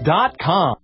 AutoWorld.com.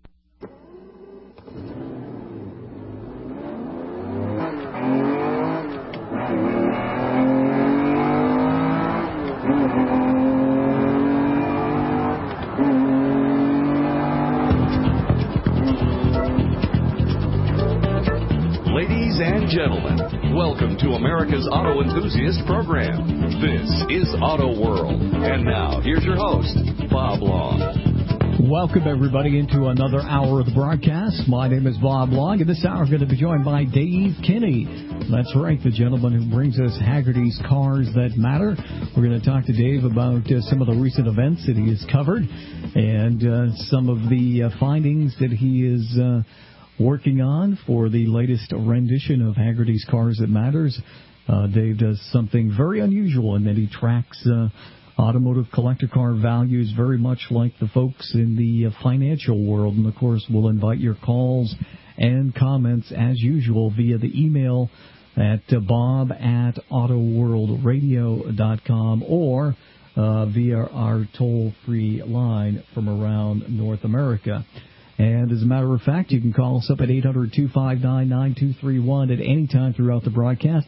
Ladies and gentlemen, welcome to America's Auto Enthusiast Program. This is Auto World. And now, here's your host, Bob Long. Welcome, everybody, into another hour of the broadcast. My name is Bob Long, and this hour is going to be joined by Dave Kinney. That's right, the gentleman who brings us Hagerty's Cars That Matter. We're going to talk to Dave about some of the recent events that he has covered and some of the findings that he is working on for the latest rendition of Hagerty's Cars That Matters. Dave does something very unusual in that he tracks automotive collector car values very much like the folks in the financial world. And, of course, we'll invite your calls and comments, as usual, via the email at bob@autoworldradio.com or via our toll-free line from around North America. And as a matter of fact, you can call us up at 800-259-9231 at any time throughout the broadcast,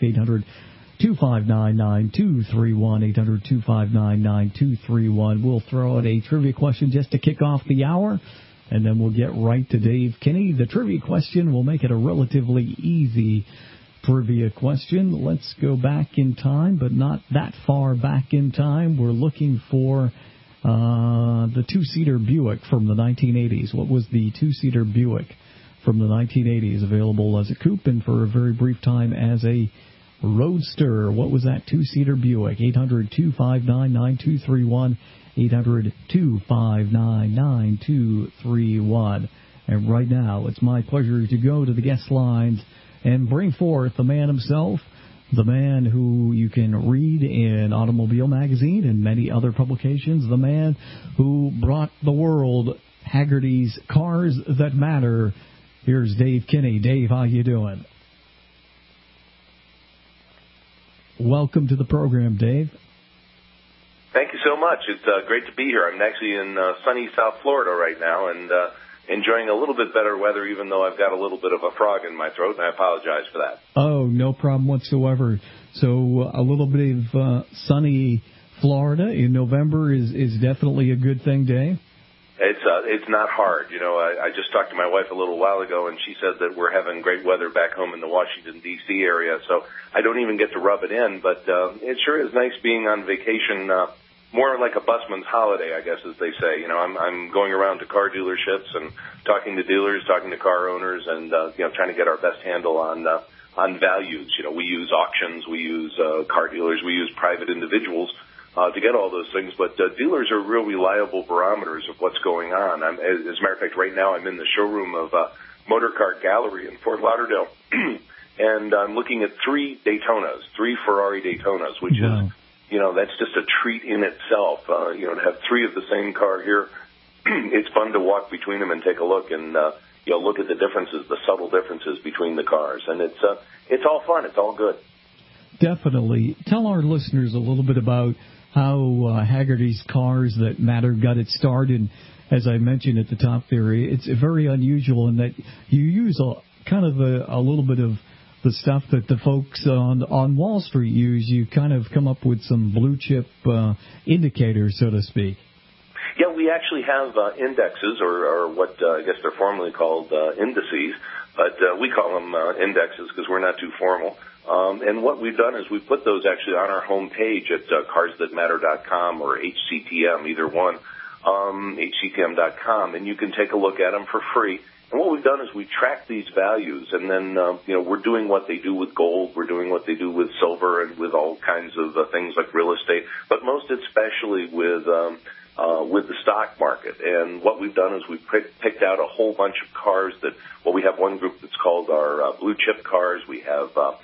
800-259-9231, 800-259-9231. We'll throw out a trivia question just to kick off the hour, and then we'll get right to Dave Kinney. The trivia question will make it a relatively easy trivia question. Let's go back in time, but not that far back in time. We're looking for the two-seater Buick from the 1980s. What was the two-seater Buick from the 1980s, available as a coupe and for a very brief time as a roadster? What was that two-seater Buick? 800-259-9231, 800-259-9231. And right now, it's my pleasure to go to the guest lines and bring forth the man himself, the man who you can read in Automobile Magazine and many other publications, the man who brought the world Hagerty's Cars That Matter. Here's Dave Kinney. Dave, how you doing? Welcome to the program, Dave. Thank you so much. It's great to be here. I'm actually in sunny South Florida right now and enjoying a little bit better weather, even though I've got a little bit of a frog in my throat, and I apologize for that. Oh, no problem whatsoever. So a little bit of sunny Florida in November is definitely a good thing, Dave? It's not hard. You know, I just talked to my wife a little while ago, and she said that we're having great weather back home in the Washington, D.C. area, so I don't even get to rub it in, but it sure is nice being on vacation, more like a busman's holiday, I guess, as they say. You know, I'm going around to car dealerships and talking to dealers, talking to car owners, and trying to get our best handle on values. You know, we use auctions, we use car dealers, we use private individuals to get all those things. But dealers are real reliable barometers of what's going on. As a matter of fact, right now I'm in the showroom of Motor Car Gallery in Fort Lauderdale, and I'm looking at three Ferrari Daytonas, which is, that's just a treat in itself. To have three of the same car here, it's fun to walk between them and take a look and, look at the differences, the subtle differences between the cars. And it's all fun. It's all good. Definitely. Tell our listeners a little bit about how Hagerty's Cars That Matter got its start. And as I mentioned at the top there, it's very unusual in that you use a little bit of the stuff that the folks on Wall Street use. You kind of come up with some blue chip indicators, so to speak. Yeah, we actually have indexes, or what I guess they're formally called indices, but we call them indexes because we're not too formal. And what we've done is we've put those actually on our home page at carsthatmatter.com or HCTM, either one, HCTM.com, and you can take a look at them for free. And what we've done is we track these values, and then, we're doing what they do with gold, we're doing what they do with silver and with all kinds of things like real estate, but most especially with the stock market. And what we've done is we've picked out a whole bunch of cars we have one group that's called our blue chip cars. We have the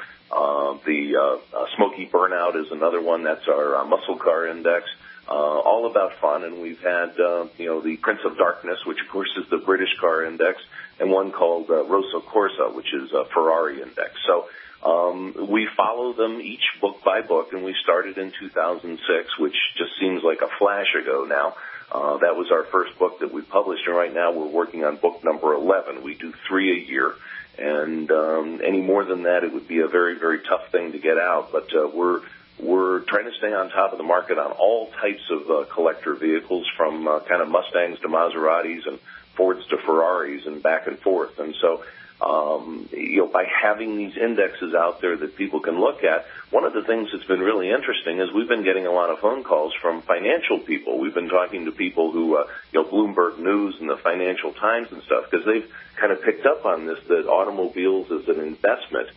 Smoky Burnout is another one. That's our muscle car index. All about fun, and we've had, the Prince of Darkness, which of course is the British car index, and one called Rosso Corsa, which is a Ferrari index. So we follow them each book by book, and we started in 2006, which just seems like a flash ago now. That was our first book that we published, and right now we're working on book number 11. We do 3 a year, and any more than that, it would be a very, very tough thing to get out. But we're trying to stay on top of the market on all types of collector vehicles, from kind of Mustangs to Maseratis and Fords to Ferraris and back and forth. And so, by having these indexes out there that people can look at, one of the things that's been really interesting is we've been getting a lot of phone calls from financial people. We've been talking to people who, Bloomberg News and the Financial Times and stuff, because they've kind of picked up on this, that automobiles as an investment,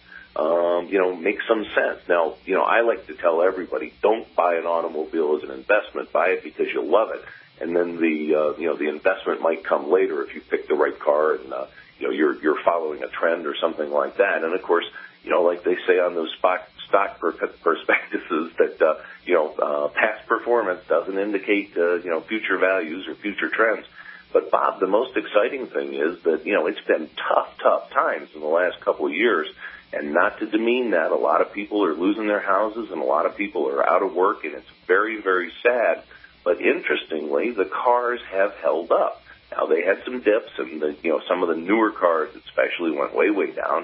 makes some sense. Now, I like to tell everybody, don't buy an automobile as an investment. Buy it because you love it. And then the investment might come later if you pick the right car and, you're following a trend or something like that. And of course, like they say on those stock prospectuses that, past performance doesn't indicate, future values or future trends. But Bob, the most exciting thing is that, it's been tough times in the last couple of years. And not to demean that, a lot of people are losing their houses and a lot of people are out of work, and it's very, very sad. But interestingly, the cars have held up. Now, they had some dips, and some of the newer cars especially went way down.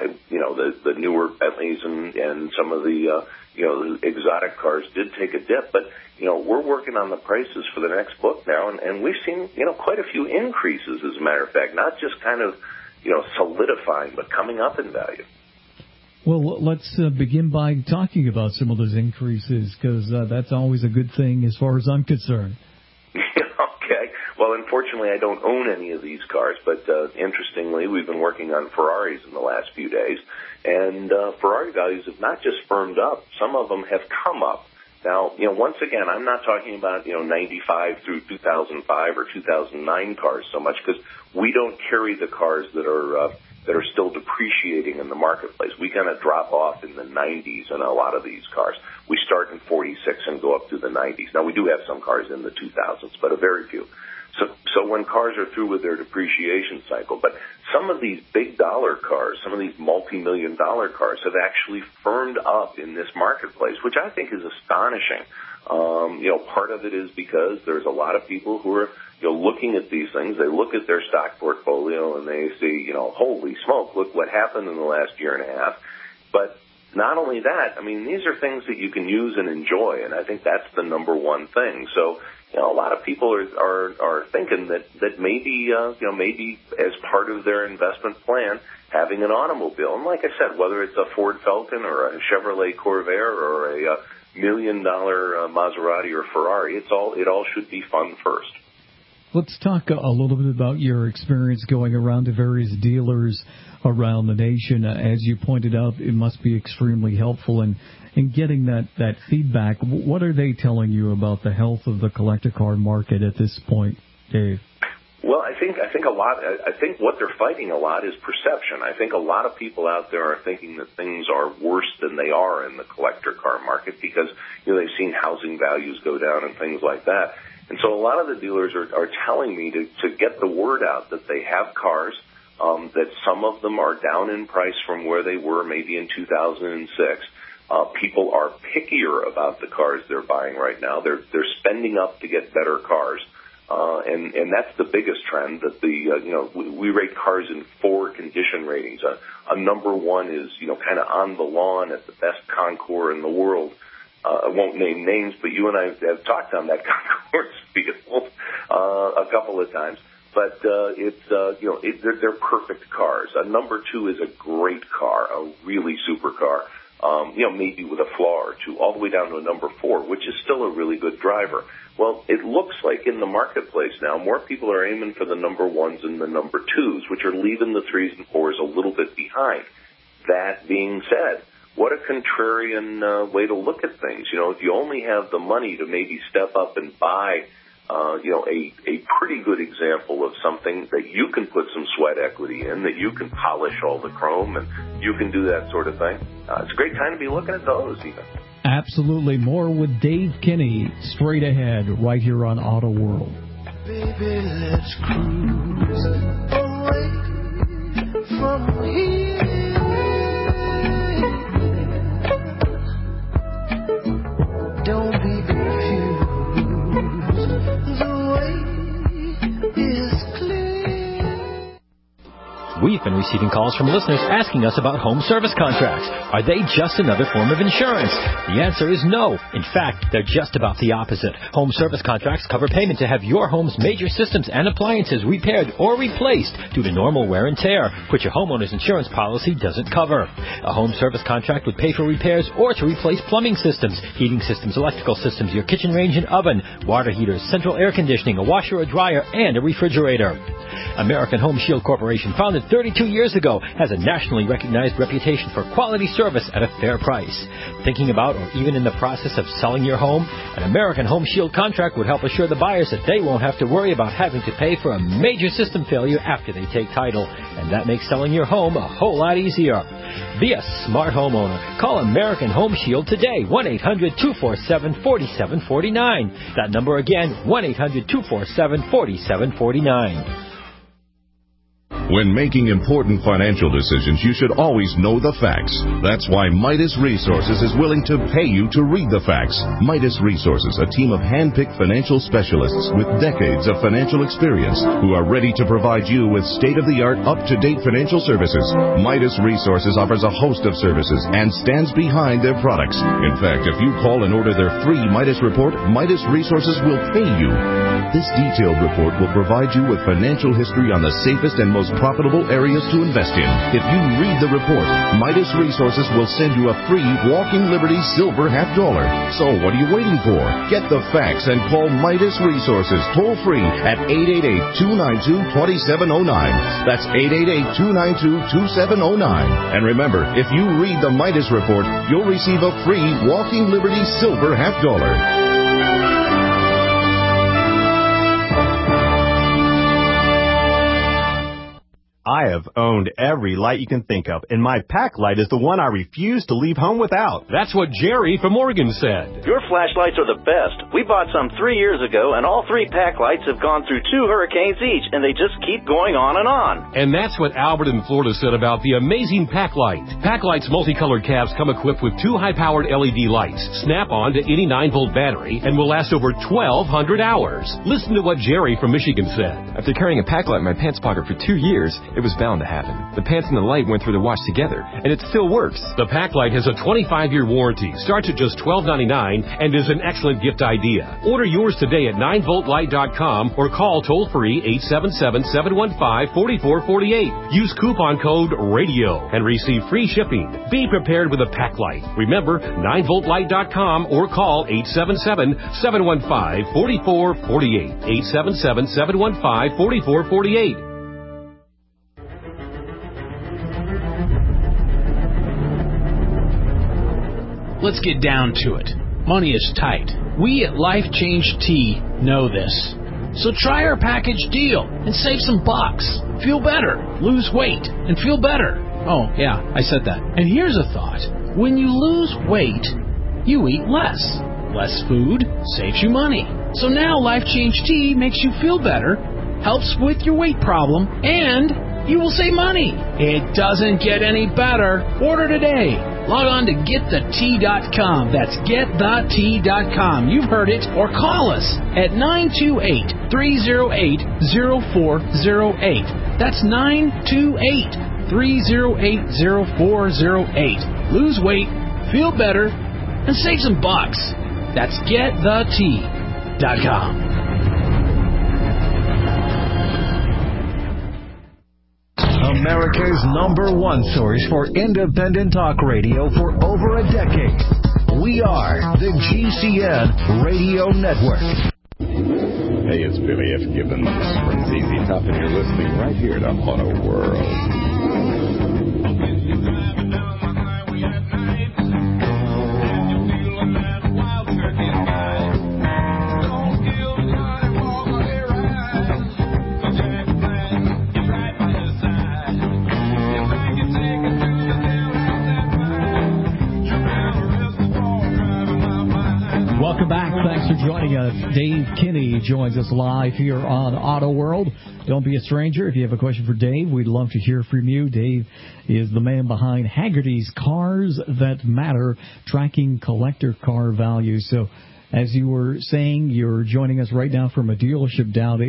The newer Bentleys and some of the exotic cars did take a dip. But, we're working on the prices for the next book now, and we've seen, quite a few increases, as a matter of fact, not just kind of, solidifying, but coming up in value. Well, let's begin by talking about some of those increases, because that's always a good thing as far as I'm concerned. Okay. Well, unfortunately, I don't own any of these cars, but interestingly, we've been working on Ferraris in the last few days, and Ferrari values have not just firmed up, some of them have come up. Now, once again, I'm not talking about, 95 through 2005 or 2009 cars so much, because we don't carry the cars that are still depreciating in the marketplace. We kind of drop off in the 90s in a lot of these cars. We start in 46 and go up to the 90s. Now, we do have some cars in the 2000s, but a very few. So when cars are through with their depreciation cycle, but some of these big dollar cars, some of these multi-million dollar cars have actually firmed up in this marketplace, which I think is astonishing. Part of it is because there's a lot of people who are, looking at these things. They look at their stock portfolio and they see, holy smoke, look what happened in the last year and a half. But not only that, these are things that you can use and enjoy, and I think that's the number one thing. So, a lot of people are thinking that maybe, maybe as part of their investment plan, having an automobile. And like I said, whether it's a Ford Falcon or a Chevrolet Corvair or a $1 million Maserati or Ferrari, it all should be fun first. Let's talk a little bit about your experience going around to various dealers around the nation. As you pointed out, it must be extremely helpful in getting that feedback. What are they telling you about the health of the collector car market at this point, Dave? Well, I think a lot. I think what they're fighting a lot is perception. I think a lot of people out there are thinking that things are worse than they are in the collector car market because they've seen housing values go down and things like that. And so a lot of the dealers are telling me to get the word out that they have cars, that some of them are down in price from where they were maybe in 2006. People are pickier about the cars they're buying right now. They're spending up to get better cars. And that's the biggest trend that we rate cars in 4 condition ratings. A number 1 is, kind of on the lawn at the best Concours in the world. I won't name names, but you and I have talked on that Concours vehicle a couple of times. But they're perfect cars. A number 2 is a great car, a really super car. Maybe with a flaw or 2, all the way down to a number 4, which is still a really good driver. Well, it looks like in the marketplace now, more people are aiming for the number 1s and the number 2s, which are leaving the 3s and 4s a little bit behind. That being said, what a contrarian way to look at things. If you only have the money to maybe step up and buy, a pretty good example of something that you can put some sweat equity in, that you can polish all the chrome and you can do that sort of thing. It's a great time to be looking at those even. Absolutely. More with Dave Kinney straight ahead right here on Auto World. Baby, let's cruise away from here. Don't be confused the We've been receiving calls from listeners asking us about home service contracts. Are they just another form of insurance? The answer is no. In fact, they're just about the opposite. Home service contracts cover payment to have your home's major systems and appliances repaired or replaced due to normal wear and tear, which your homeowner's insurance policy doesn't cover. A home service contract would pay for repairs or to replace plumbing systems, heating systems, electrical systems, your kitchen range and oven, water heaters, central air conditioning, a washer or dryer, and a refrigerator. American Home Shield Corporation, founded 32 years ago, has a nationally recognized reputation for quality service at a fair price. Thinking about or even in the process of selling your home? An American Home Shield contract would help assure the buyers that they won't have to worry about having to pay for a major system failure after they take title. And that makes selling your home a whole lot easier. Be a smart homeowner. Call American Home Shield today, 1-800-247-4749. That number again, 1-800-247-4749. When making important financial decisions, you should always know the facts. That's why Midas Resources is willing to pay you to read the facts. Midas Resources, a team of hand-picked financial specialists with decades of financial experience who are ready to provide you with state-of-the-art, up-to-date financial services. Midas Resources offers a host of services and stands behind their products. In fact, if you call and order their free Midas report, Midas Resources will pay you. This detailed report will provide you with financial history on the safest and most profitable areas to invest in. If you read the report, Midas Resources will send you a free Walking Liberty Silver $50. So what are you waiting for? Get the facts and call Midas Resources toll free at 888-292-2709. That's 888-292-2709. And remember, if you read the Midas report, you'll receive a free Walking Liberty Silver $50. I have owned every light you can think of, and my pack light is the one I refuse to leave home without. That's what Jerry from Oregon said. Your flashlights are the best. We bought some 3 years ago, and all 3 pack lights have gone through 2 hurricanes each, and they just keep going on and on. And that's what Albert in Florida said about the amazing pack light. Pack light's multicolored cabs come equipped with 2 high-powered LED lights, snap on to any 9-volt battery, and will last over 1,200 hours. Listen to what Jerry from Michigan said. After carrying a pack light in my pants pocket for 2 years, it was bound to happen. The pants and the light went through the wash together, and it still works. The pack light has a 25-year warranty, starts at just $12.99, and is an excellent gift idea. Order yours today at 9voltlight.com or call toll-free 877-715-4448. Use coupon code RADIO and receive free shipping. Be prepared with a pack light. Remember, 9voltlight.com or call 877-715-4448. 877-715-4448. Let's get down to it. Money is tight. We at Life Change Tea know this. So try our package deal and save some bucks. Feel better, lose weight, and feel better. Oh, yeah, I said that. And here's a thought. When you lose weight, you eat less. Less food saves you money. So now Life Change Tea makes you feel better, helps with your weight problem, and you will save money. It doesn't get any better. Order today. Log on to getthetea.com. That's getthetea.com. You've heard it. Or call us at 928-308-0408. That's 928-308-0408. Lose weight, feel better, and save some bucks. That's getthetea.com. America's #1 source for independent talk radio for over a decade. We are the GCN Radio Network. Hey, it's Billy F. Gibbons from ZZ Top, and you're listening right here to Auto World. Welcome back. Thanks for joining us. Dave Kinney joins us live here on Auto World. Don't be a stranger. If you have a question for Dave, we'd love to hear from you. Dave is the man behind Hagerty's Cars That Matter, tracking collector car values. So as you were saying, you're joining us right now from a dealership down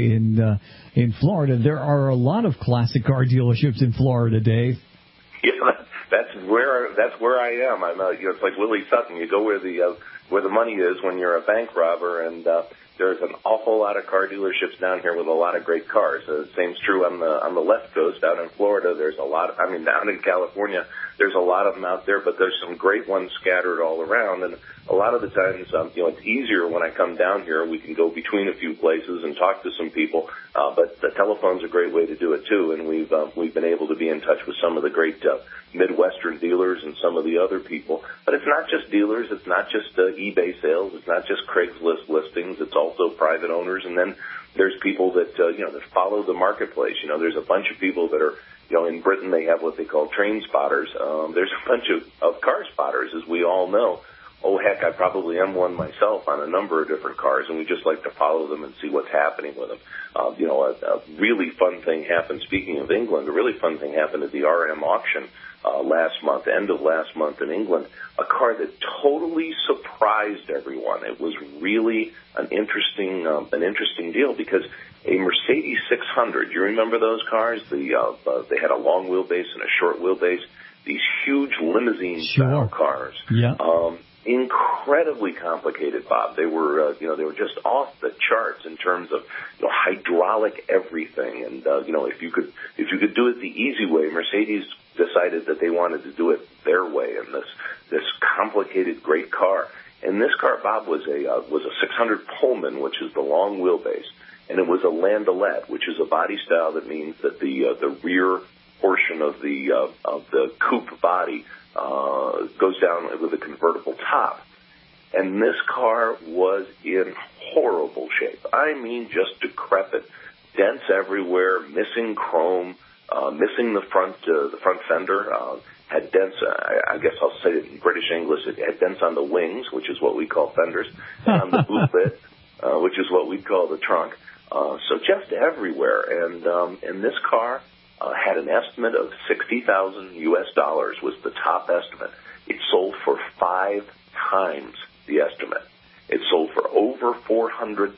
in Florida. There are a lot of classic car dealerships in Florida, Dave. Yeah, that's where I am. I'm it's like Willie Sutton. You go where the money is when you're a bank robber, and there's an awful lot of car dealerships down here with a lot of great cars. The same's true on the left coast. Out in Florida, there's a lot. Down in California, there's a lot of them out there, but there's some great ones scattered all around. And a lot of the times, it's easier when I come down here. We can go between a few places and talk to some people. But the telephone's a great way to do it too. And we've been able to be in touch with some of the great Midwestern dealers and some of the other people. But it's not just dealers. It's not just eBay sales. It's not just Craigslist listings. It's also private owners. And then there's people that that follow the marketplace. There's a bunch of people that are. In Britain, they have what they call train spotters. There's a bunch of car spotters, as we all know. Oh, heck, I probably am one myself on a number of different cars, and we just like to follow them and see what's happening with them. A really fun thing happened, speaking of England, a really fun thing happened at the RM auction end of last month in England, a car that totally surprised everyone. It was really an interesting deal because a Mercedes 600, you remember those cars? They had a long wheelbase and a short wheelbase, these huge limousine-style cars. Yeah. Incredibly complicated, Bob. They were just off the charts in terms of hydraulic everything. And if you could do it the easy way, Mercedes decided that they wanted to do it their way in this complicated great car. And this car, Bob, was a 600 Pullman, which is the long wheelbase, and it was a landaulet, which is a body style that means that the rear portion of the coupe body goes down with a convertible top. And this car was in horrible shape. I mean, just decrepit. Dents everywhere, missing chrome, missing the front fender, had dents, I guess I'll say it in British English, it had dents on the wings, which is what we call fenders, and on the boot lid, which is what we call the trunk. So just everywhere. And this car had an estimate of $60,000 US was the top estimate. It sold for 5 times the estimate. It sold for over $400,000,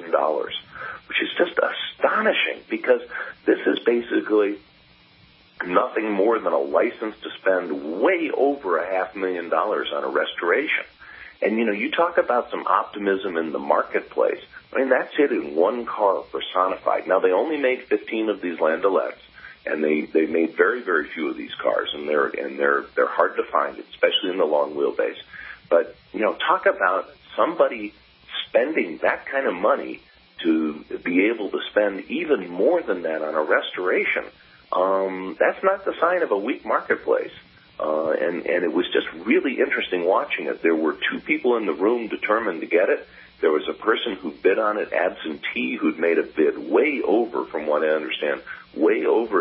which is just astonishing because this is basically nothing more than a license to spend way over $500,000 on a restoration. And, you talk about some optimism in the marketplace. I mean, that's it in one car personified. Now, they only made 15 of these landaulettes, and they made very, very few of these cars, and they're hard to find, especially in the long wheelbase. But, talk about somebody spending that kind of money to be able to spend even more than that on a restoration. That's not the sign of a weak marketplace. And it was just really interesting watching it. There were 2 people in the room determined to get it. There was a person who bid on it, absentee, who'd made a bid way over, from what I understand, way over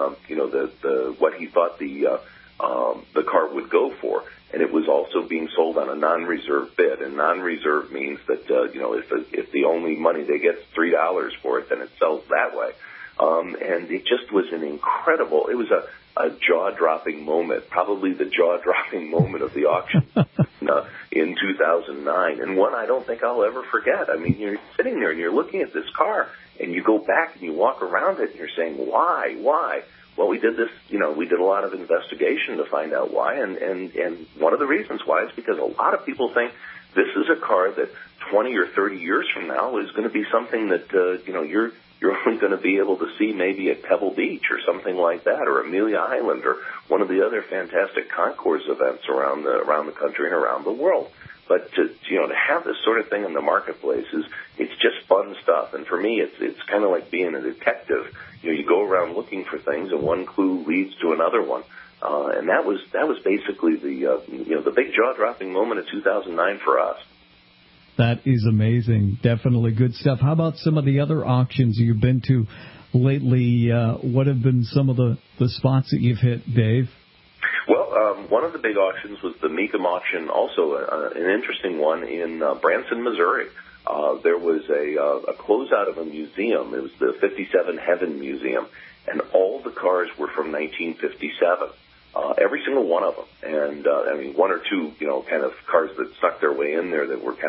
the what he thought the car would go for. And it was also being sold on a non-reserve bid. And non-reserve means that if the only money they get is $3 for it, then it sells that way. And it just was an incredible, it was a jaw-dropping moment, probably the jaw-dropping moment of the auction in 2009, and one I don't think I'll ever forget. I mean, you're sitting there and you're looking at this car, and you go back and you walk around it and you're saying, why? Well, we did this, we did a lot of investigation to find out why, and one of the reasons why is because a lot of people think this is a car that 20 or 30 years from now is going to be something that, you're only going to be able to see maybe at Pebble Beach or something like that, or Amelia Island, or one of the other fantastic concourse events around the country and around the world. But to have this sort of thing in the marketplace it's just fun stuff. And for me, it's kind of like being a detective. You go around looking for things, and one clue leads to another one. And that was basically the big jaw-dropping moment of 2009 for us. That is amazing. Definitely good stuff. How about some of the other auctions you've been to lately? What have been some of the spots that you've hit, Dave? Well, one of the big auctions was the Mecum auction, also an interesting one in Branson, Missouri. There was a closeout of a museum. It was the 57 Heaven Museum, and all the cars were from 1957. Every single one of them. And, one or two, kind of cars that snuck their way in there that were kind of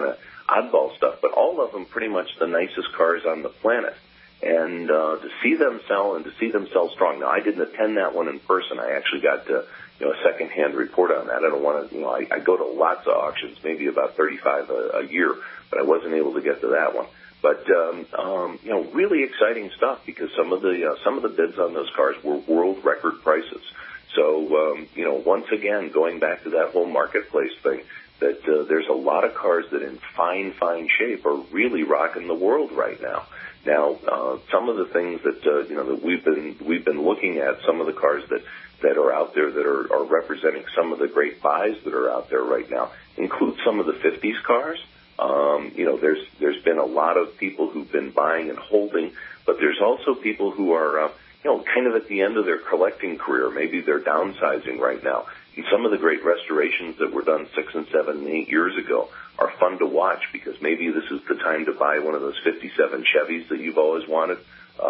oddball stuff, but all of them pretty much the nicest cars on the planet. And to see them sell and to see them sell strong. Now, I didn't attend that one in person. I actually got a secondhand report on that. I don't want to, I go to lots of auctions, maybe about 35 a year, but I wasn't able to get to that one. But really exciting stuff, because some of the bids on those cars were world record prices. So once again, going back to that whole marketplace thing, that there's a lot of cars that in fine shape are really rocking the world right now. Now, some of the things that that we've been looking at, some of the cars that are out there that are representing some of the great buys that are out there right now include some of the 50s cars. There's been a lot of people who've been buying and holding, but there's also people who are kind of at the end of their collecting career. Maybe they're downsizing right now. And some of the great restorations that were done 6 and 7 and 8 years ago are fun to watch, because maybe this is the time to buy one of those 57 Chevys that you've always wanted,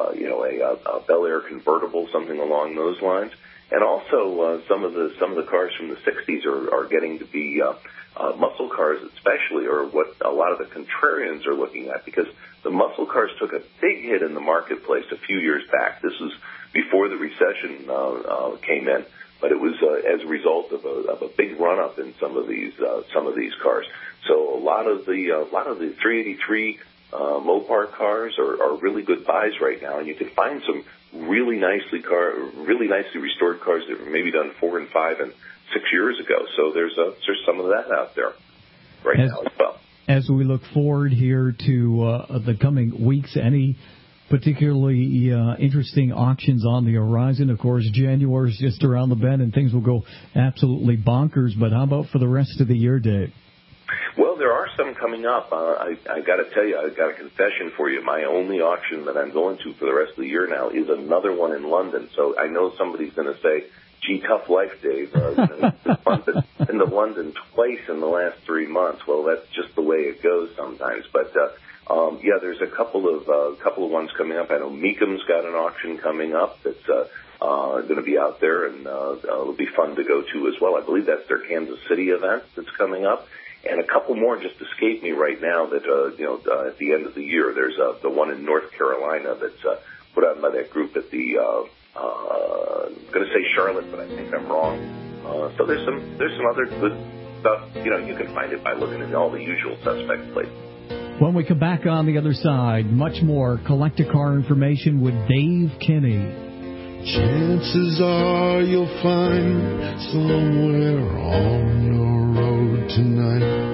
a Bel Air convertible, something along those lines. And also some of the cars from the 60s are getting to be muscle cars, especially, or what a lot of the contrarians are looking at, because the muscle cars took a big hit in the marketplace a few years back. This was before the recession came in, but it was as a result of a big run up in some of these cars. So a lot of the 383 Mopar cars are really good buys right now, and you can find some really nicely restored cars that were maybe done 4 and 5 and 6 years ago. So there's some of that out there now as well. As we look forward here to the coming weeks, any particularly interesting auctions on the horizon? Of course, January is just around the bend, and things will go absolutely bonkers. But how about for the rest of the year, Dave? Well, there are some coming up. I got to tell you, I've got a confession for you. My only auction that I'm going to for the rest of the year now is another one in London. So I know somebody's going to say, gee, tough life, Dave. Been to London twice in the last 3 months. Well, that's just the way it goes sometimes. But there's a couple of ones coming up. I know Meekham's got an auction coming up that's going to be out there, and it'll be fun to go to as well. I believe that's their Kansas City event that's coming up. And a couple more just escape me right now that, at the end of the year. There's the one in North Carolina that's put on by that group at the, I'm going to say Charlotte, but I think I'm wrong. So there's some other good stuff. You can find it by looking at all the usual suspect places. When we come back on the other side, much more Collect-A-Car information with Dave Kinney. Chances are you'll find somewhere on your road tonight.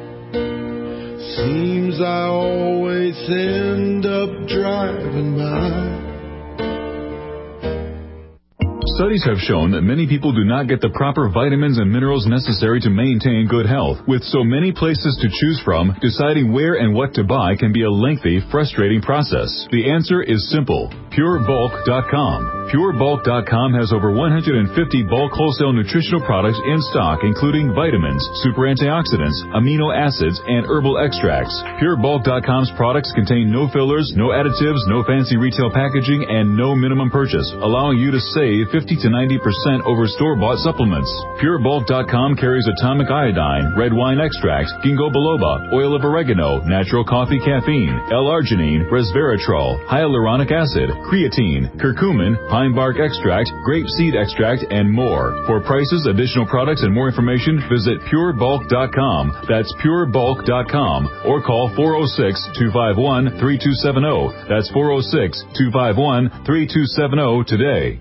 Seems I always end up driving by. Studies have shown that many people do not get the proper vitamins and minerals necessary to maintain good health. With so many places to choose from, deciding where and what to buy can be a lengthy, frustrating process. The answer is simple. PureBulk.com. PureBulk.com has over 150 bulk wholesale nutritional products in stock, including vitamins, super antioxidants, amino acids, and herbal extracts. PureBulk.com's products contain no fillers, no additives, no fancy retail packaging, and no minimum purchase, allowing you to save 50 to 90% over store-bought supplements. PureBulk.com carries atomic iodine, red wine extract, ginkgo biloba, oil of oregano, natural coffee caffeine, L-arginine, resveratrol, hyaluronic acid, creatine, curcumin, pine bark extract, grape seed extract, and more. For prices, additional products, and more information, visit PureBulk.com. That's PureBulk.com, or call 406-251-3270. That's 406-251-3270 today.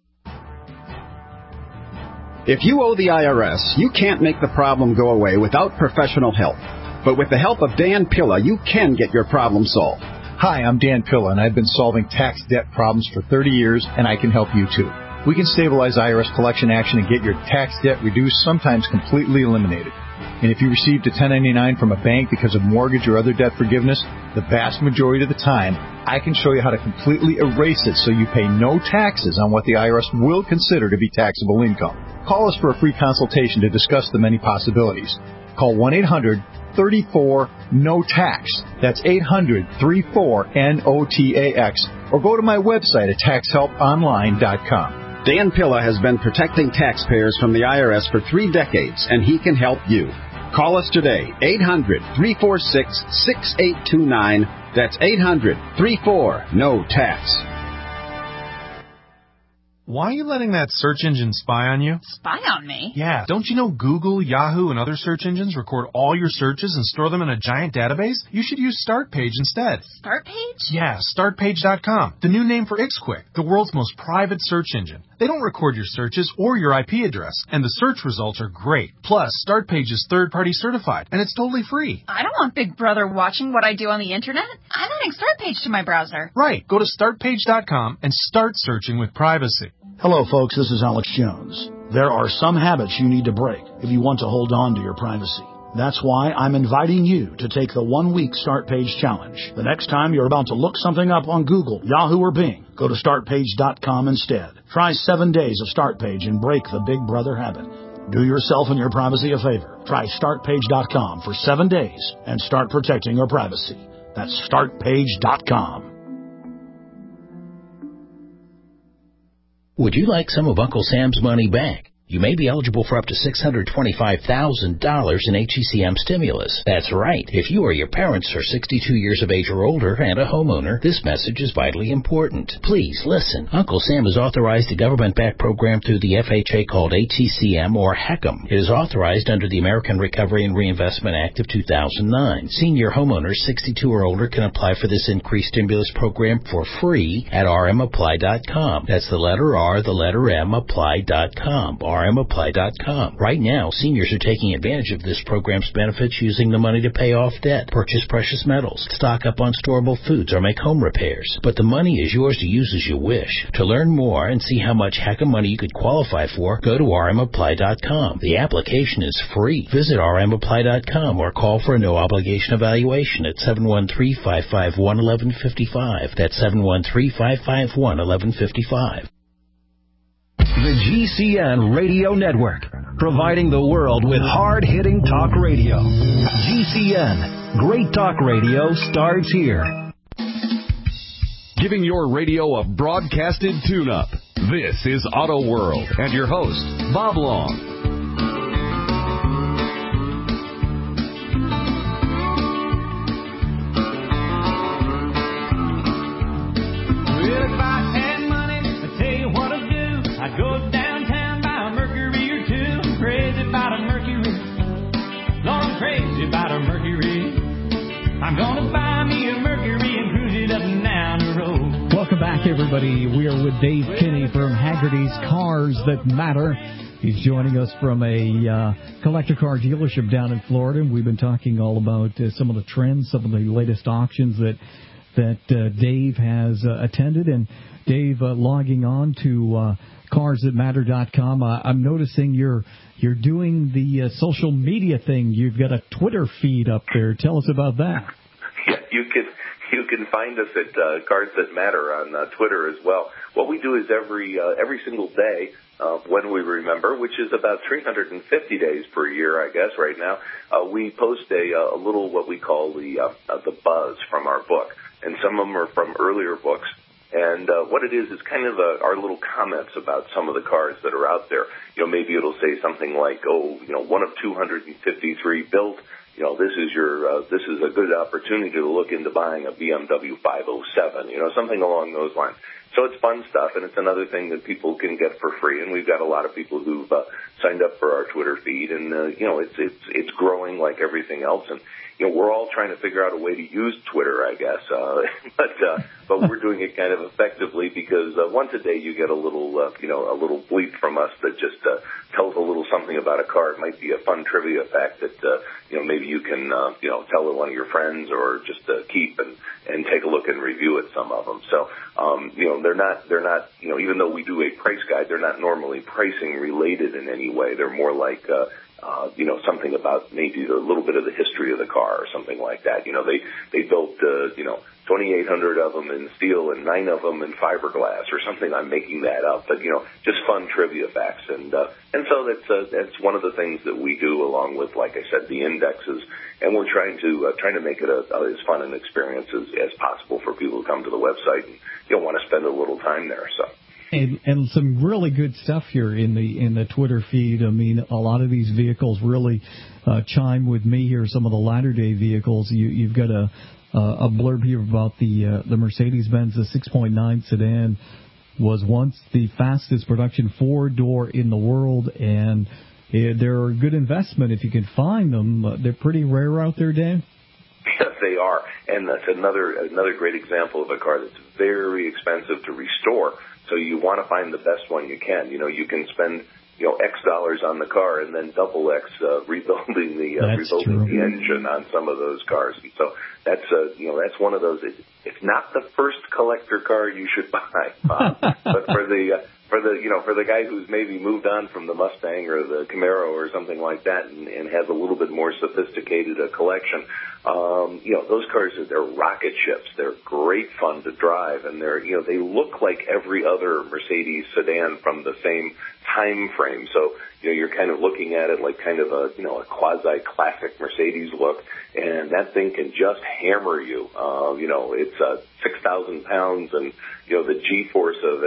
If you owe the IRS, you can't make the problem go away without professional help. But with the help of Dan Pilla, you can get your problem solved. Hi, I'm Dan Pilla, and I've been solving tax debt problems for 30 years, and I can help you too. We can stabilize IRS collection action and get your tax debt reduced, sometimes completely eliminated. And if you received a 1099 from a bank because of mortgage or other debt forgiveness, the vast majority of the time, I can show you how to completely erase it so you pay no taxes on what the IRS will consider to be taxable income. Call us for a free consultation to discuss the many possibilities. Call 1-800-34-NO-TAX. That's 800-34-NOTAX. Or go to my website at taxhelponline.com. Dan Pilla has been protecting taxpayers from the IRS for 3 decades, and he can help you. Call us today, 800-346-6829. That's 800-34-NO-TAX. Why are you letting that search engine spy on you? Spy on me? Yeah. Don't you know Google, Yahoo, and other search engines record all your searches and store them in a giant database? You should use StartPage instead. StartPage? Yeah, StartPage.com. The new name for XQuick, the world's most private search engine. They don't record your searches or your IP address, and the search results are great. Plus, StartPage is third-party certified, and it's totally free. I don't want Big Brother watching what I do on the internet. I'm adding StartPage to my browser. Right. Go to StartPage.com and start searching with privacy. Hello, folks. This is Alex Jones. There are some habits you need to break if you want to hold on to your privacy. That's why I'm inviting you to take the 1-week StartPage challenge. The next time you're about to look something up on Google, Yahoo, or Bing, go to StartPage.com instead. Try 7 days of StartPage and break the Big Brother habit. Do yourself and your privacy a favor. Try StartPage.com for 7 days and start protecting your privacy. That's StartPage.com. Would you like some of Uncle Sam's money back? You may be eligible for up to $625,000 in HECM stimulus. That's right. If you or your parents are 62 years of age or older and a homeowner, this message is vitally important. Please listen. Uncle Sam has authorized a government-backed program through the FHA called HECM or HECM. It is authorized under the American Recovery and Reinvestment Act of 2009. Senior homeowners 62 or older can apply for this increased stimulus program for free at rmapply.com. That's the letter R, the letter M, apply.com. rmapply.com. Right now, seniors are taking advantage of this program's benefits using the money to pay off debt, purchase precious metals, stock up on storable foods, or make home repairs. But the money is yours to use as you wish. To learn more and see how much HECM money you could qualify for, go to rmapply.com. The application is free. Visit rmapply.com or call for a no-obligation evaluation at 713-551-1155. That's 713-551-1155. The GCN Radio Network, providing the world with hard-hitting talk radio. GCN, great talk radio starts here. Giving your radio a broadcasted tune-up. This is Auto World and your host, Bob Long. I'd go downtown, buy a Mercury or two. I'm crazy about a Mercury. Lord, I'm crazy about a Mercury. I'm gonna buy me a Mercury and cruise it up and down the road. Welcome back, everybody. We are with Dave Kinney from Haggerty's Cars That Matter. He's joining us from a collector car dealership down in Florida. And we've been talking all about some of the trends, some of the latest auctions that Dave has attended. And Dave, logging on to CarsThatMatter.com. I'm noticing you're doing the social media thing. You've got a Twitter feed up there. Tell us about that. Yeah, you can find us at Cars That Matter on Twitter as well. What we do is every single day, when we remember, which is about 350 days per year, I guess, right now, we post a little what we call the buzz from our book, and some of them are from earlier books. And what it is kind of our little comments about some of the cars that are out there. You know, maybe it'll say something like, one of 253 built. You know, this is a good opportunity to look into buying a BMW 507. You know, something along those lines. So it's fun stuff, and it's another thing that people can get for free. And we've got a lot of people who've signed up for our Twitter feed, and it's growing like everything else. And we're all trying to figure out a way to use Twitter, I guess. But we're doing it kind of effectively because once a day you get a little bleep from us that just tells a little something about a car. It might be a fun trivia fact that maybe you can tell one of your friends or just keep and take a look and review at some of them. So they're not even though we do a price guide, they're not normally pricing related in any way. They're more like something about maybe a little bit of the history of the car or something like that. They built 2,800 of them in steel and 9 of them in fiberglass or something. I'm making that up, but just fun trivia facts. And so that's one of the things that we do along with, like I said, the indexes. And we're trying to make it as fun an experience as possible for people who come to the website and want to spend a little time there. So. And some really good stuff here in the Twitter feed. I mean, a lot of these vehicles really chime with me here. Some of the latter day vehicles. You've got a blurb here about the Mercedes-Benz, the 6.9 sedan was once the fastest production 4-door in the world, and they're a good investment if you can find them. They're pretty rare out there, Dan. Yes, they are, and that's another great example of a car that's very expensive to restore. So you want to find the best one you can. You know, you can spend X dollars on the car and then double X rebuilding the engine on some of those cars. And so that's one of those. It's not the first collector car you should buy, Bob, but for the guy who's maybe moved on from the Mustang or the Camaro or something like that and has a little bit more sophisticated collection, those cars they're rocket ships. They're great fun to drive, and they look like every other Mercedes sedan from the same time frame. So you're kind of looking at it like kind of a quasi-classic Mercedes look, and that thing can just hammer you. It's 6,000 pounds, and the G-force of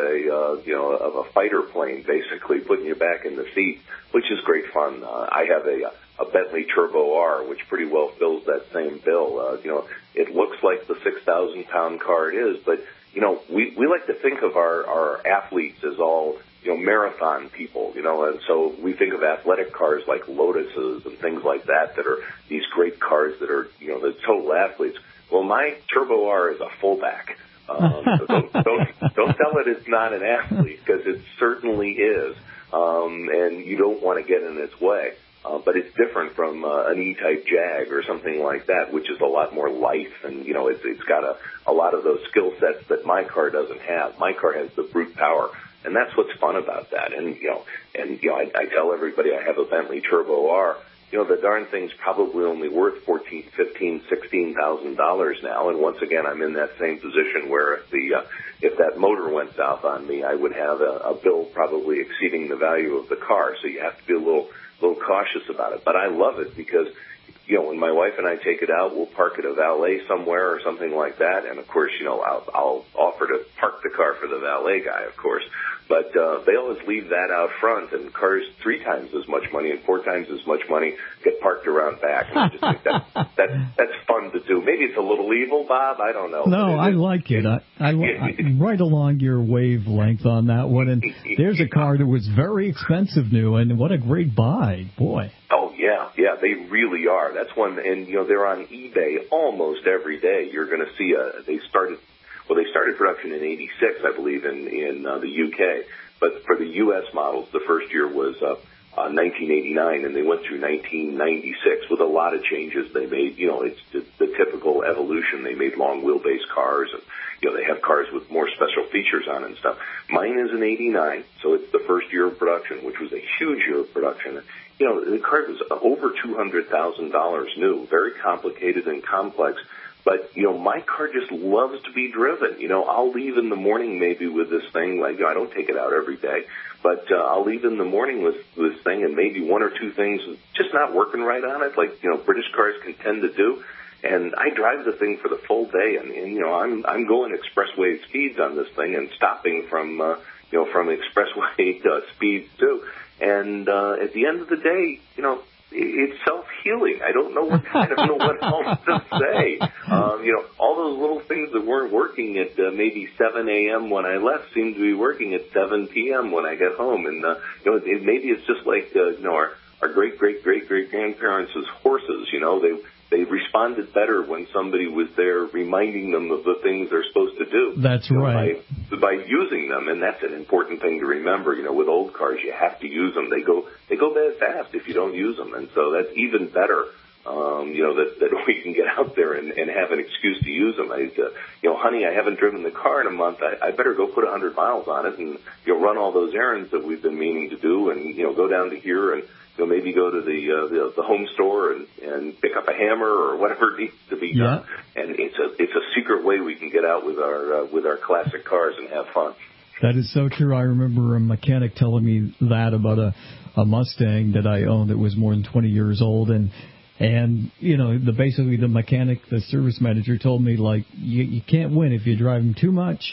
a fighter plane, basically putting you back in the seat, which is great fun. I have a Bentley Turbo R, which pretty well fills that same bill. It looks like the 6,000 pound car it is, but we like to think of our athletes as all marathon people, and so we think of athletic cars like Lotuses and things like that are these great cars that are, the total athletes. Well, my Turbo R is a fullback. So don't tell it it's not an athlete, because it certainly is, and you don't want to get in its way. But it's different from an E-Type Jag or something like that, which is a lot more life, and it's got a lot of those skill sets that my car doesn't have. My car has the brute power. And that's what's fun about that. And I tell everybody I have a Bentley Turbo R. The darn thing's probably only worth $14,000, $15,000, $16,000 now. And once again, I'm in that same position where if that motor went south on me, I would have a bill probably exceeding the value of the car. So you have to be a little cautious about it. But I love it because when my wife and I take it out, we'll park at a valet somewhere or something like that. And, of course, I'll offer to park the car for the valet guy, of course. But they always leave that out front, and cars 3 times as much money and 4 times as much money get parked around back. And I just think that's fun to do. Maybe it's a little evil, Bob. I don't know. No, I like it. I right along your wavelength on that one. And there's a car that was very expensive new, and what a great buy. Boy. Oh, yeah, they really are. That's one, and, they're on eBay almost every day. You're going to see they started production in '86, I believe, in the UK. But for the U.S. models, the first year was 1989, and they went through 1996 with a lot of changes they made. It's the typical evolution. They made long wheelbase cars, and they have cars with more special features on it and stuff. Mine is an '89, so it's the first year of production, which was a huge year of production. The car was over $200,000 new, very complicated and complex. But, my car just loves to be driven. I'll leave in the morning maybe with this thing. Like, I don't take it out every day. But I'll leave in the morning with this thing, and maybe 1 or 2 things just not working right on it, like, British cars can tend to do. And I drive the thing for the full day. And I'm going expressway speeds on this thing and stopping from expressway speeds, too. And at the end of the day, it's self-healing. I don't know what else to say. All those little things that weren't working at maybe 7 a.m. when I left seem to be working at 7 p.m. when I get home. And, maybe it's just like, our great-great-great-great-grandparents' horses. They responded better when somebody was there reminding them of the things they're supposed to do. That's right. By using them, and that's an important thing to remember. With old cars, you have to use them. They go bad fast if you don't use them, and so that's even better. That we can get out there and have an excuse to use them. Honey, I haven't driven the car in a month. I better go put 100 miles on it and run all those errands that we've been meaning to do, and go down to here and maybe go to the home store and pick up a hammer or whatever needs to be done. And it's a secret way we can get out with our classic cars and have fun. That is so true. I remember a mechanic telling me that about a Mustang that I owned that was more than 20 years old, and basically the mechanic, the service manager, told me, like, you can't win if you drive them too much.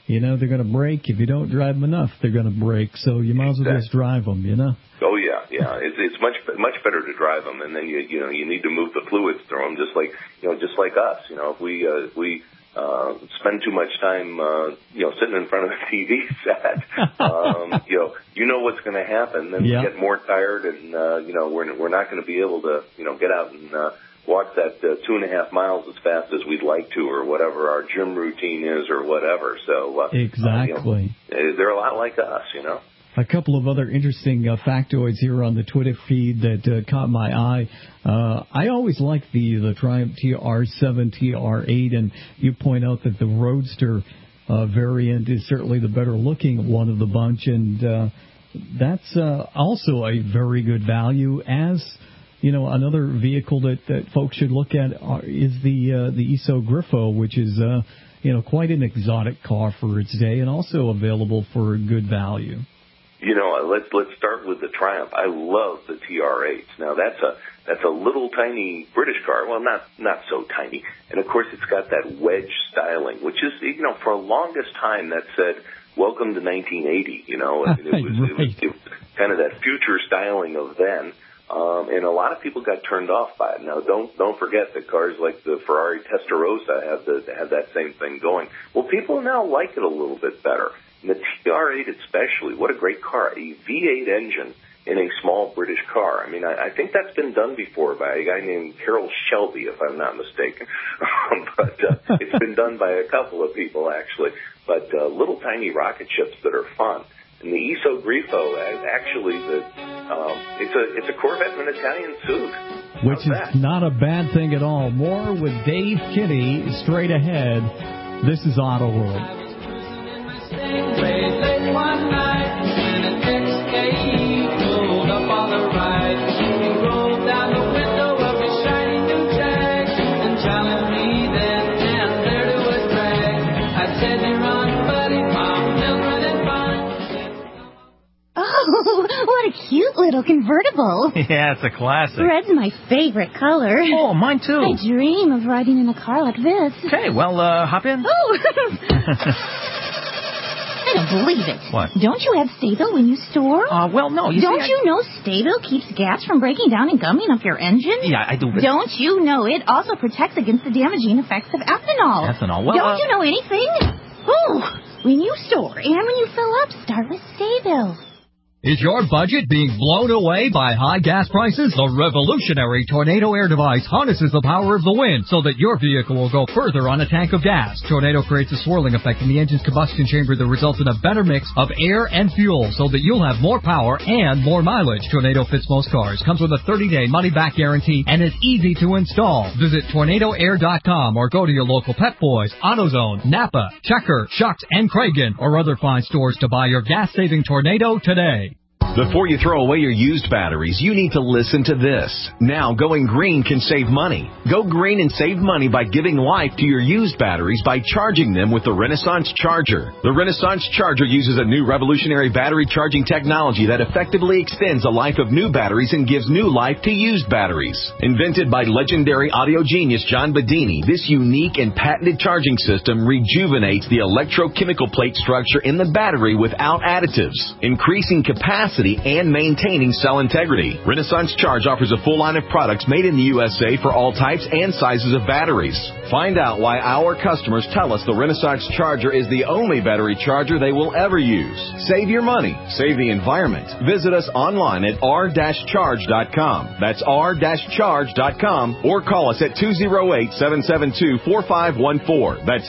they're going to break. If you don't drive them enough, they're going to break. So you might as well just drive them, Oh yeah. It's much better to drive them, and then you need to move the fluids through them, just like us. If we spend too much time sitting in front of the TV set, you know what's going to happen. Then we get more tired, and we're not going to be able to get out and walk that 2.5 miles as fast as we'd like to, or whatever our gym routine is, or whatever. So exactly, they're a lot like us, A couple of other interesting factoids here on the Twitter feed that caught my eye. I always like the Triumph TR7, TR8, and you point out that the Roadster variant is certainly the better looking one of the bunch, and that's also a very good value. As another vehicle that folks should look at is the Iso Grifo, which is quite an exotic car for its day, and also available for good value. Let's start with the Triumph. I love the TR8. Now that's a little tiny British car. Well, not so tiny. And of course, it's got that wedge styling, which is for the longest time that said "Welcome to 1980." It was kind of that future styling of then. And a lot of people got turned off by it. Now, don't forget that cars like the Ferrari Testarossa have that same thing going. Well, people now like it a little bit better. And the TR8 especially, what a great car. A V8 engine in a small British car. I mean, I think that's been done before by a guy named Carroll Shelby, if I'm not mistaken. But it's been done by a couple of people, actually. But little tiny rocket ships that are fun. And the Iso Grifo, actually, it's a Corvette and an Italian suit. Which is not a bad thing at all. More with Dave Kinney straight ahead. This is Auto World. Late one night, when an Escape pulled up on the right, he rolled down the window of his shiny new Jag and challenged me then and there to a drag. I said, "You're on, buddy, Mom, Mildred and Vine." Oh, what a cute little convertible. Yeah, it's a classic. Red's my favorite color. Oh, mine too. I dream of riding in a car like this. Okay, well, hop in. Oh! I don't believe it. What? Don't you have Sta-Bil when you store? Well, no. Don't you know Sta-Bil keeps gas from breaking down and gumming up your engine? Yeah, I do. But don't you know it also protects against the damaging effects of ethanol? Ethanol? Well, don't you know anything? Oh, when you store and when you fill up, start with Sta-Bil. Is your budget being blown away by high gas prices? The revolutionary Tornado air device harnesses the power of the wind so that your vehicle will go further on a tank of gas. Tornado creates a swirling effect in the engine's combustion chamber that results in a better mix of air and fuel so that you'll have more power and more mileage. Tornado fits most cars, comes with a 30-day money-back guarantee, and is easy to install. Visit TornadoAir.com or go to your local Pep Boys, AutoZone, Napa, Checker, Schucks, and Kragen or other fine stores to buy your gas-saving Tornado today. Before you throw away your used batteries, you need to listen to this. Now, going green can save money. Go green and save money by giving life to your used batteries by charging them with the Renaissance Charger. The Renaissance Charger uses a new revolutionary battery charging technology that effectively extends the life of new batteries and gives new life to used batteries. Invented by legendary audio genius John Bedini, this unique and patented charging system rejuvenates the electrochemical plate structure in the battery without additives, increasing capacity and maintaining cell integrity. Renaissance Charge offers a full line of products made in the USA for all types and sizes of batteries. Find out why our customers tell us the Renaissance Charger is the only battery charger they will ever use. Save your money. Save the environment. Visit us online at r-charge.com. That's r-charge.com or call us at 208-772-4514. That's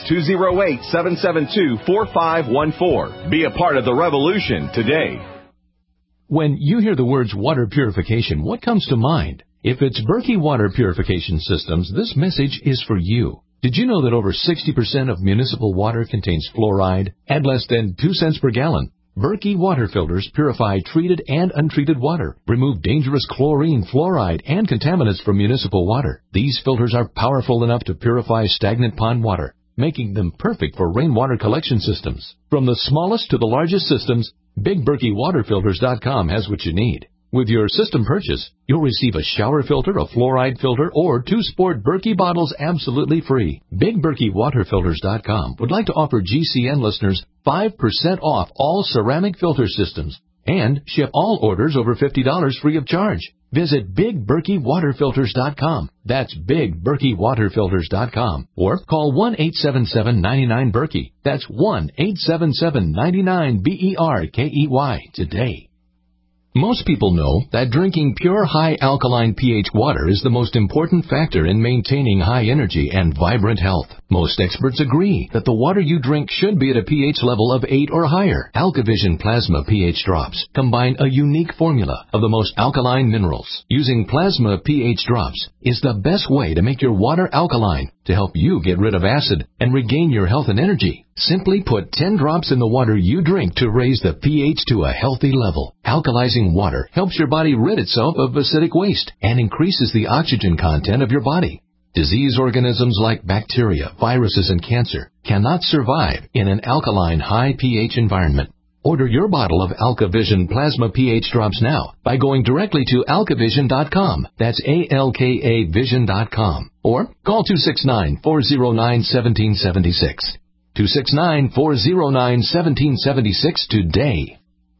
208-772-4514. Be a part of the revolution today. When you hear the words water purification, what comes to mind? If it's Berkey Water Purification Systems, this message is for you. Did you know that over 60% of municipal water contains fluoride at less than 2 cents per gallon? Berkey water filters purify treated and untreated water, remove dangerous chlorine, fluoride, and contaminants from municipal water. These filters are powerful enough to purify stagnant pond water, making them perfect for rainwater collection systems. From the smallest to the largest systems, BigBerkeyWaterFilters.com has what you need. With your system purchase, you'll receive a shower filter, a fluoride filter, or 2 Sport Berkey bottles absolutely free. BigBerkeyWaterFilters.com would like to offer GCN listeners 5% off all ceramic filter systems and ship all orders over $50 free of charge. Visit BigBerkeyWaterFilters.com. That's BigBerkeyWaterFilters.com. Or call 1-877-99-BERKEY. That's 1-877-99-BERKEY today. Most people know that drinking pure high alkaline pH water is the most important factor in maintaining high energy and vibrant health. Most experts agree that the water you drink should be at a pH level of 8 or higher. AlkaVision Plasma pH drops combine a unique formula of the most alkaline minerals. Using Plasma pH drops is the best way to make your water alkaline to help you get rid of acid and regain your health and energy. Simply put 10 drops in the water you drink to raise the pH to a healthy level. Alkalizing water helps your body rid itself of acidic waste and increases the oxygen content of your body. Disease organisms like bacteria, viruses, and cancer cannot survive in an alkaline high pH environment. Order your bottle of AlkaVision Plasma pH drops now by going directly to alkavision.com. That's ALKAvision.com. Or call 269-409-1776. 269-409-1776 today.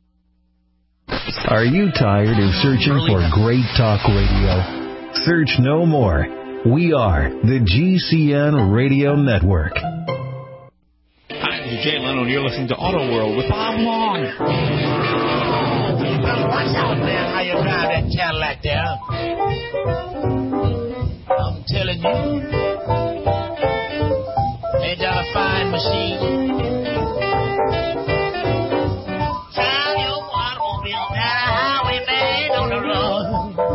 Are you tired of searching for great talk radio? Search no more. We are the GCN Radio Network. Hi, this is Jay Leno, and you're listening to Auto World with Bob Long. Watch out, man, how you drive that Cadillac there. I'm telling you. Ain't that a fine machine? Drive your automobile down the highway, man, on the road.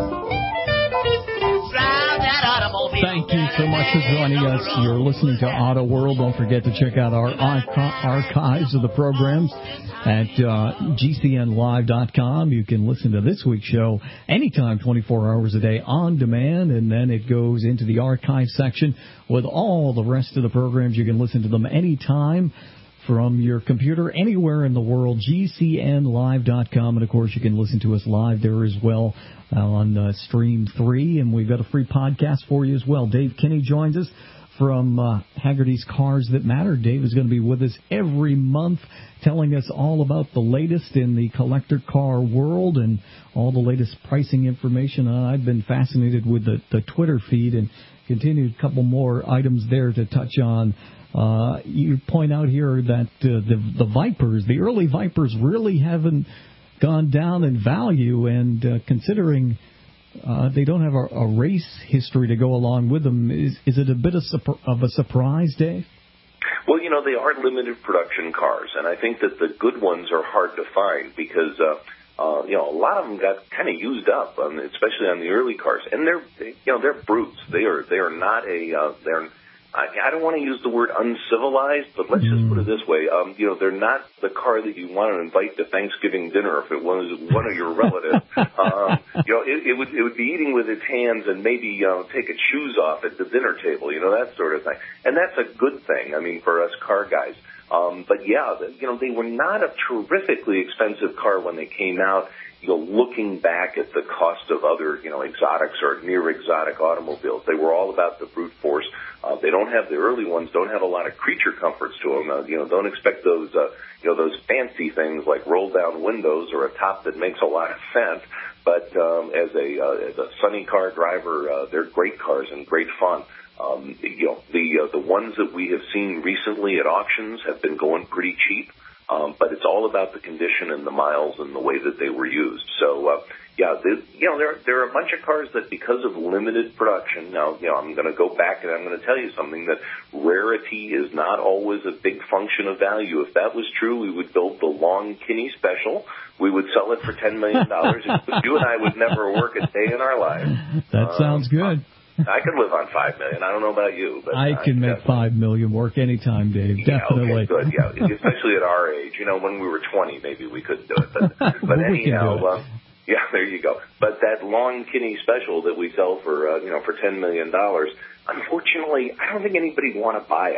Drive that automobile. Thank you so much for joining us. You're listening to Auto World. Don't forget to check out our archives of the programs at GCNlive.com. You can listen to this week's show anytime, 24 hours a day on demand, and then it goes into the archive section with all the rest of the programs. You can listen to them anytime from your computer anywhere in the world, GCNlive.com. And, of course, you can listen to us live there as well on Stream 3, and we've got a free podcast for you as well. Dave Kinney joins us from Hagerty's Cars That Matter. Dave is going to be with us every month telling us all about the latest in the collector car world and all the latest pricing information. I've been fascinated with the Twitter feed and continued a couple more items there to touch on. You point out here that the Vipers, the early Vipers, really haven't gone down in value, and considering they don't have a race history to go along with them, is it a bit of a surprise, Dave? Well, you know, they are limited production cars, and I think that the good ones are hard to find because, you know, a lot of them got kind of used up, especially on the early cars, and they're brutes. They are not I don't want to use the word uncivilized, but let's just put it this way. You know, they're not the car that you want to invite to Thanksgiving dinner if it was one of your relatives. You know, it would be eating with its hands and maybe take its shoes off at the dinner table, you know, that sort of thing. And that's a good thing, I mean, for us car guys. But yeah, you know, they were not a terrifically expensive car when they came out. You know, looking back at the cost of other, you know, exotics or near exotic automobiles, they were all about the brute force. They don't have, the early ones don't have a lot of creature comforts to them. You know, don't expect those, you know, those fancy things like roll down windows or a top that makes a lot of sense. But as a sunny car driver, they're great cars and great fun. You know, the ones that we have seen recently at auctions have been going pretty cheap. But it's all about the condition and the miles and the way that they were used. So, yeah, you know, there are a bunch of cars that because of limited production, now, you know, I'm going to go back and I'm going to tell you something, that rarity is not always a big function of value. If that was true, we would build the Long Kinney Special. We would sell it for $10 million. You and I would never work a day in our lives. That sounds good. I could live on $5 million. I don't know about you, but I can make $5 million work anytime, Dave. Definitely. Okay, good. Yeah, especially at our age. You know, when we were 20, maybe we couldn't do it. But anyhow, yeah, there you go. But that Long Kinney Special that we sell for, you know, for $10 million, unfortunately, I don't think anybody would want to buy it.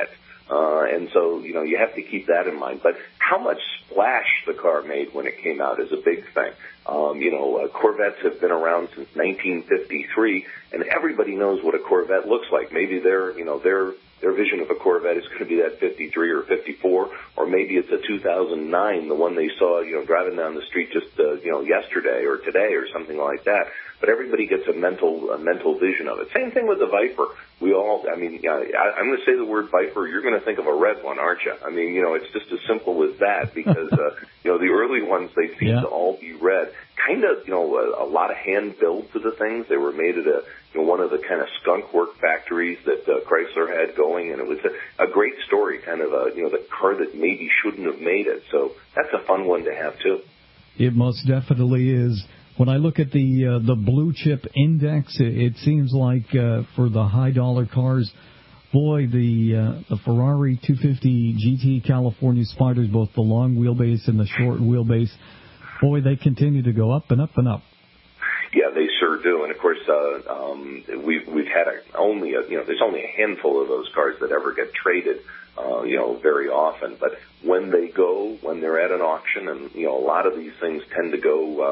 And so, you have to keep that in mind. But how much splash the car made when it came out is a big thing. Corvettes have been around since 1953, and everybody knows what a Corvette looks like. Maybe their vision of a Corvette is going to be that 53 or 54, or maybe it's a 2009, the one they saw, driving down the street just, yesterday or today or something like that. But everybody gets a mental vision of it. Same thing with the Viper. I'm going to say the word Viper. You're going to think of a red one, aren't you? I mean, it's just as simple as that because, the early ones, they seem to all be red. Kind of, a lot of hand build to the things. They were made at one of the kind of skunk work factories that Chrysler had going, and it was a great story, kind of the car that maybe shouldn't have made it. So that's a fun one to have too. It most definitely is. When I look at the blue chip index, it seems like for the high dollar cars, boy, the Ferrari 250 GT California Spiders, both the long wheelbase and the short wheelbase, boy, they continue to go up and up and up. Yeah, they sure do. And of course, we've had there's only a handful of those cars that ever get traded, very often. But when they're at an auction, and a lot of these things tend to go,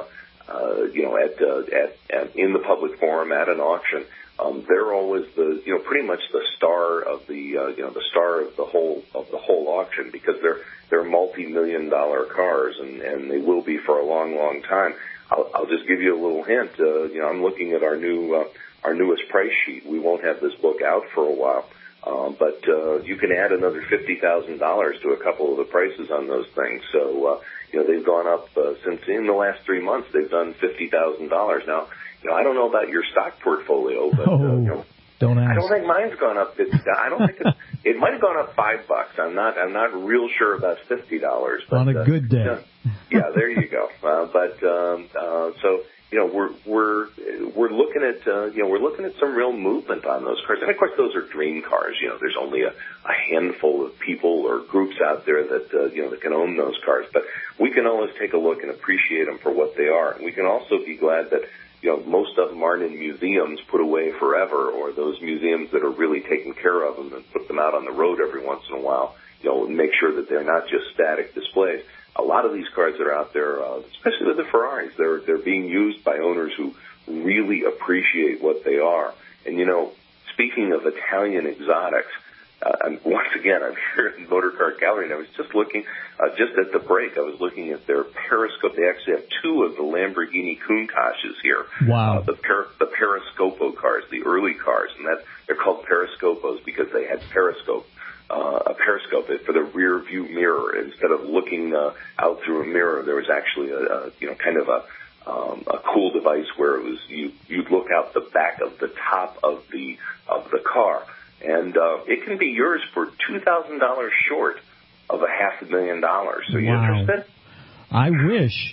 in the public forum at an auction, they're always pretty much the star of the whole auction because they're multi-million-dollar cars, and they will be for a long, long time. I'll just give you a little hint. I'm looking at our newest price sheet. We won't have this book out for a while, but you can add another $50,000 to a couple of the prices on those things. So they've gone up since in the last 3 months. They've done $50,000 now. I don't know about your stock portfolio, but don't ask. I don't think mine's gone up $50. I don't think it might have gone up $5. I'm not real sure about $50. But, on a good day. Yeah, there you go. So we're looking at some real movement on those cars, and of course those are dream cars. There's only a handful of people or groups out there that that can own those cars, but we can always take a look and appreciate them for what they are. And we can also be glad that most of them aren't in museums put away forever, or those museums that are really taking care of them and put them out on the road every once in a while. Make sure that they're not just static displays. A lot of these cars that are out there, especially with the Ferraris, they're being used by owners who really appreciate what they are. And speaking of Italian exotics, once again, I'm here at Motor Car Gallery, and I was just looking, just at the break, I was looking at their Periscope. They actually have two of the Lamborghini Countaches here. Wow. The Periscopo cars, the early cars, and they're called Periscopos because they had a periscope for the rear view mirror. Instead of looking out through a mirror, there was actually a cool device where it was you'd look out the back of the top of the car, and it can be yours for $2,000 short of $500,000. So you interested? I wish,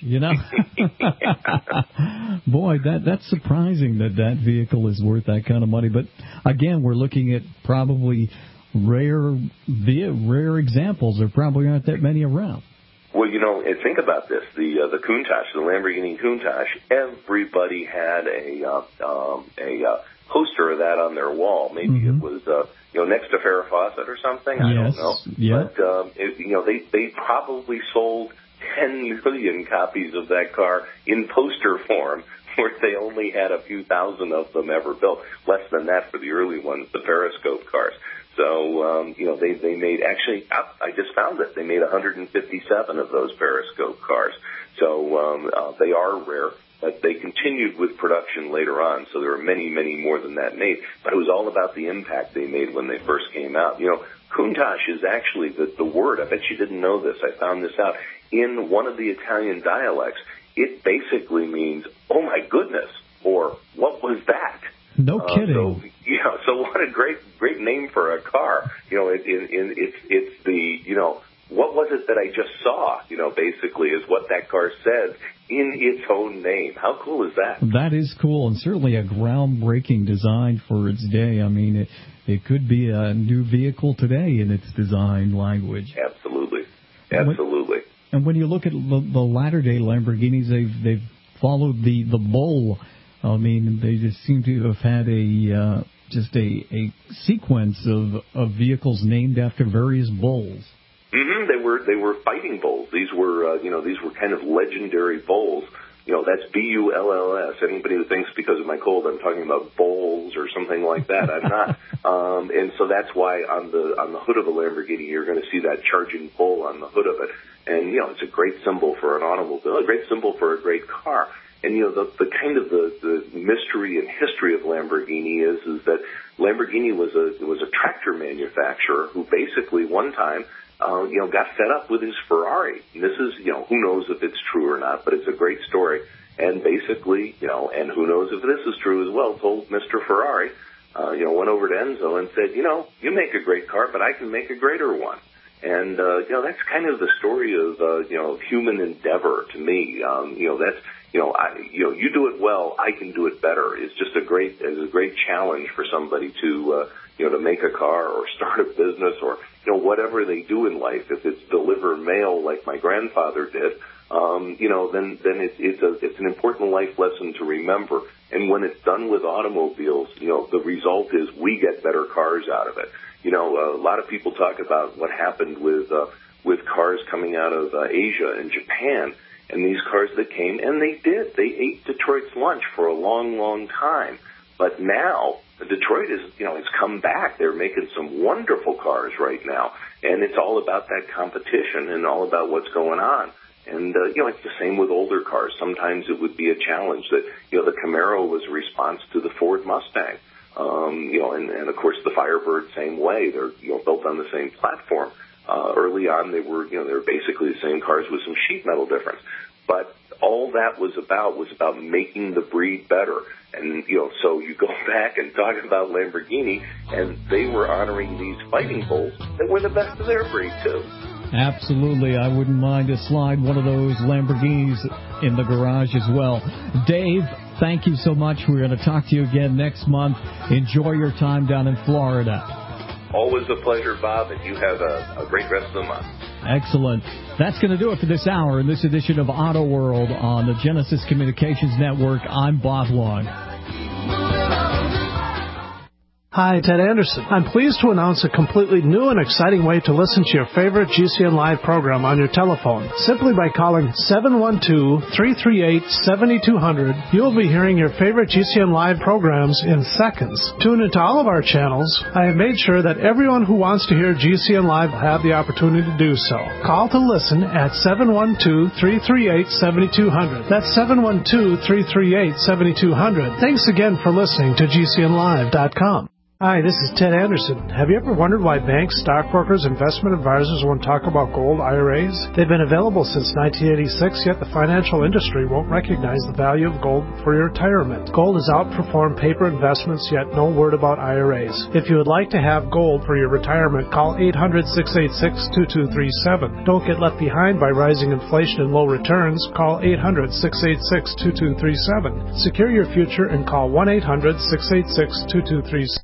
Boy, that's surprising that vehicle is worth that kind of money. But again, we're looking at probably rare examples. There probably aren't that many around. Well, think about this. The Countach, the Lamborghini Countach, everybody had a poster of that on their wall. Maybe it was, next to Farrah Fawcett or something. I don't know. Yeah. But, they probably sold 10 million copies of that car in poster form, where they only had a few thousand of them ever built. Less than that for the early ones, the Periscope cars. So, they made, actually, I just found it. They made 157 of those Periscope cars. So, they are rare, but they continued with production later on. So there are many, many more than that made. But it was all about the impact they made when they first came out. Countach is actually the word. I bet you didn't know this. I found this out. In one of the Italian dialects, it basically means, oh my goodness, or what was that? No kidding. So what a great name for a car. It's the, what was it that I just saw? Basically is what that car says in its own name. How cool is that? That is cool, and certainly a groundbreaking design for its day. I mean, it could be a new vehicle today in its design language. Absolutely. And when you look at the latter-day Lamborghinis, they've followed the Bull. I mean, they just seem to have had just a sequence of vehicles named after various bulls. Mm-hmm. They were fighting bulls. These were kind of legendary bulls. That's B-U-L-L-S. Anybody who thinks because of my cold I'm talking about bulls or something like that, I'm not. And so that's why on the hood of a Lamborghini you're going to see that charging bull on the hood of it. And it's a great symbol for an automobile, a great symbol for a great car. And the kind of the mystery and history of Lamborghini is that Lamborghini was a tractor manufacturer who basically one time got fed up with his Ferrari. And this is, who knows if it's true or not, but it's a great story. And basically, and who knows if this is true as well, told Mr. Ferrari, went over to Enzo and said, you make a great car, but I can make a greater one. And, that's kind of the story of, human endeavor to me. That's, you do it well, I can do it better. It's just a great challenge for somebody to make a car or start a business or, whatever they do in life. If it's deliver mail like my grandfather did, then it's an important life lesson to remember. And when it's done with automobiles, the result is we get better cars out of it. A lot of people talk about what happened with cars coming out of Asia and Japan, and these cars that came, and they ate Detroit's lunch for a long, long time. But now Detroit it's come back. They're making some wonderful cars right now, and it's all about that competition and all about what's going on. And it's the same with older cars. Sometimes it would be a challenge that the Camaro was a response to the Ford Mustang. And of course the Firebird, same way. They're, built on the same platform. Early on they were basically the same cars with some sheet metal difference. But all that was about making the breed better. And, so you go back and talk about Lamborghini, and they were honoring these fighting bulls that were the best of their breed too. Absolutely. I wouldn't mind to slide one of those Lamborghinis in the garage as well. Dave, thank you so much. We're going to talk to you again next month. Enjoy your time down in Florida. Always a pleasure, Bob, and you have a great rest of the month. Excellent. That's going to do it for this hour in this edition of Auto World on the Genesis Communications Network. I'm Bob Long. Hi, Ted Anderson. I'm pleased to announce a completely new and exciting way to listen to your favorite GCN Live program on your telephone. Simply by calling 712-338-7200, you'll be hearing your favorite GCN Live programs in seconds. Tune into all of our channels. I have made sure that everyone who wants to hear GCN Live will have the opportunity to do so. Call to listen at 712-338-7200. That's 712-338-7200. Thanks again for listening to GCNLive.com. Hi, this is Ted Anderson. Have you ever wondered why banks, stockbrokers, investment advisors won't talk about gold IRAs? They've been available since 1986, yet the financial industry won't recognize the value of gold for your retirement. Gold has outperformed paper investments, yet no word about IRAs. If you would like to have gold for your retirement, call 800-686-2237. Don't get left behind by rising inflation and low returns. Call 800-686-2237. Secure your future and call 1-800-686-2237.